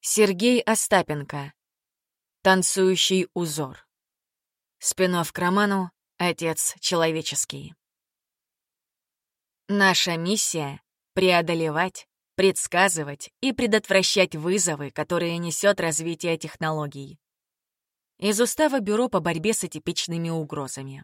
Сергей Остапенко. Танцующий узор. Спин-офф к роману «Отец человеческий». Наша миссия — преодолевать, предсказывать и предотвращать вызовы, которые несет развитие технологий. Из устава Бюро по борьбе с атипичными угрозами.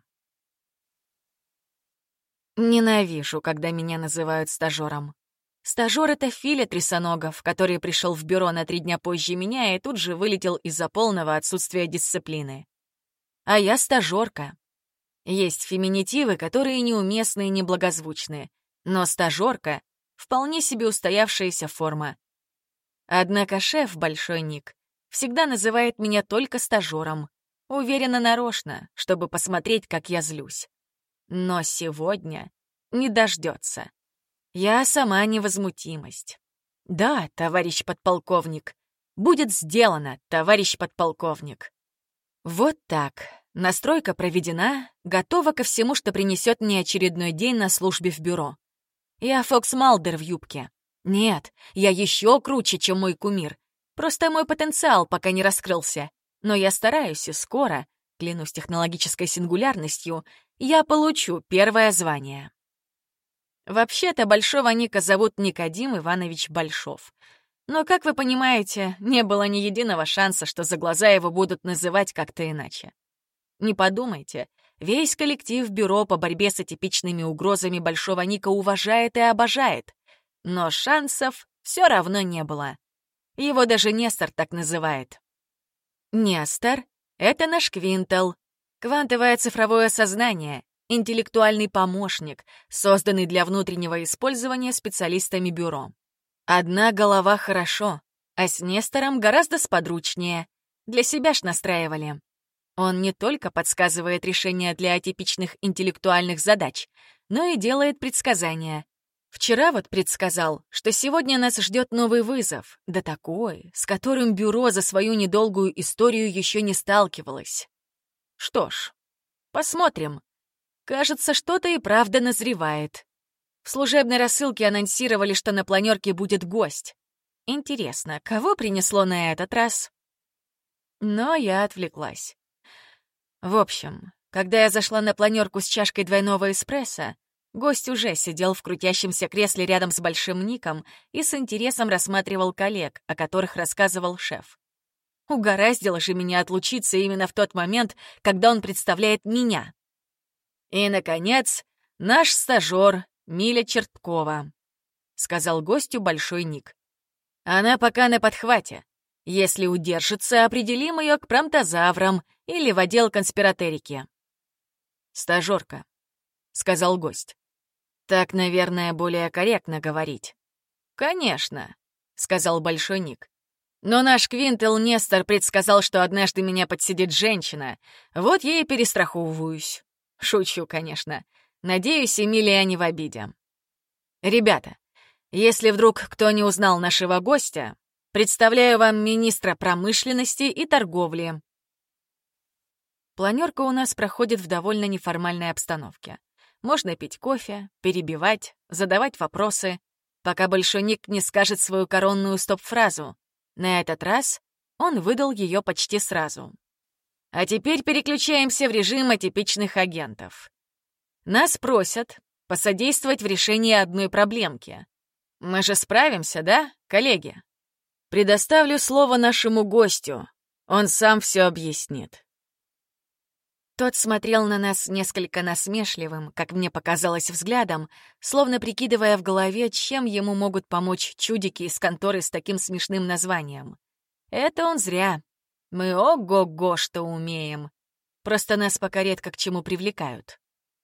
Ненавижу, когда меня называют стажером. Стажёр — это Филя Трясоногов, который пришел в бюро на 3 дня позже меня и тут же вылетел из-за полного отсутствия дисциплины. А я стажёрка. Есть феминитивы, которые неуместны и неблагозвучны, но стажёрка — вполне себе устоявшаяся форма. Однако шеф, Большой Ник, всегда называет меня только стажёром, уверенно нарочно, чтобы посмотреть, как я злюсь. Но сегодня не дождётся. Я сама невозмутимость. Да, товарищ подполковник. Будет сделано, товарищ подполковник. Вот так. Настройка проведена, готова ко всему, что принесет мне очередной день на службе в бюро. Я Фокс Малдер в юбке. Нет, я еще круче, чем мой кумир. Просто мой потенциал пока не раскрылся. Но я стараюсь, и скоро, клянусь технологической сингулярностью, я получу первое звание. Вообще-то Большого Ника зовут Никодим Иванович Большов. Но, как вы понимаете, не было ни единого шанса, что за глаза его будут называть как-то иначе. Не подумайте, весь коллектив Бюро по борьбе с атипичными угрозами Большого Ника уважает и обожает. Но шансов все равно не было. Его даже Нестор так называет. Нестор — это наш Квинтл, квантовое цифровое сознание, интеллектуальный помощник, созданный для внутреннего использования специалистами бюро. Одна голова хорошо, а с Нестором гораздо сподручнее. Для себя ж настраивали. Он не только подсказывает решения для атипичных интеллектуальных задач, но и делает предсказания. Вчера вот предсказал, что сегодня нас ждет новый вызов, да такой, с которым бюро за свою недолгую историю еще не сталкивалось. Что ж, посмотрим. Кажется, что-то и правда назревает. В служебной рассылке анонсировали, что на планерке будет гость. Интересно, кого принесло на этот раз? Но я отвлеклась. В общем, когда я зашла на планерку с чашкой двойного эспрессо, гость уже сидел в крутящемся кресле рядом с Большим Ником и с интересом рассматривал коллег, о которых рассказывал шеф. Угораздило же меня отлучиться именно в тот момент, когда он представляет меня. «И, наконец, наш стажёр Миля Черткова», — сказал гостю Большой Ник. «Она пока на подхвате. Если удержится, определим ее к промтозаврам или в отдел конспиратерики». «Стажёрка», — сказал гость. «Так, наверное, более корректно говорить». «Конечно», — сказал Большой Ник. «Но наш Квинтл Нестор предсказал, что однажды меня подсидит женщина. Вот я и перестраховываюсь». Шучу, конечно. Надеюсь, Эмилия не в обиде. Ребята, если вдруг кто не узнал нашего гостя, представляю вам министра промышленности и торговли. Планерка у нас проходит в довольно неформальной обстановке. Можно пить кофе, перебивать, задавать вопросы, пока Большой Ник не скажет свою коронную стоп-фразу. На этот раз он выдал ее почти сразу. А теперь переключаемся в режим атипичных агентов. Нас просят посодействовать в решении одной проблемки. Мы же справимся, да, коллеги? Предоставлю слово нашему гостю. Он сам все объяснит. Тот смотрел на нас несколько насмешливым, как мне показалось, взглядом, словно прикидывая в голове, чем ему могут помочь чудики из конторы с таким смешным названием. Это он зря. Мы ого-го что умеем. Просто нас пока редко к чему привлекают.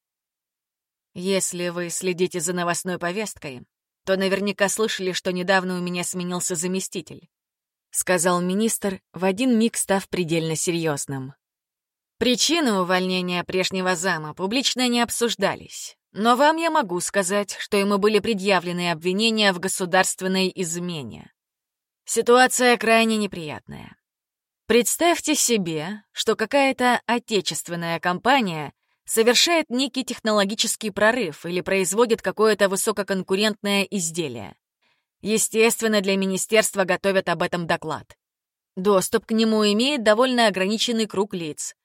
Если вы следите за новостной повесткой, то наверняка слышали, что недавно у меня сменился заместитель, сказал министр, в один миг став предельно серьезным. Причины увольнения прежнего зама публично не обсуждались, но вам я могу сказать, что ему были предъявлены обвинения в государственной измене. Ситуация крайне неприятная. Представьте себе, что какая-то отечественная компания совершает некий технологический прорыв или производит какое-то высококонкурентное изделие. Естественно, для министерства готовят об этом доклад. Доступ к нему имеет довольно ограниченный круг лиц.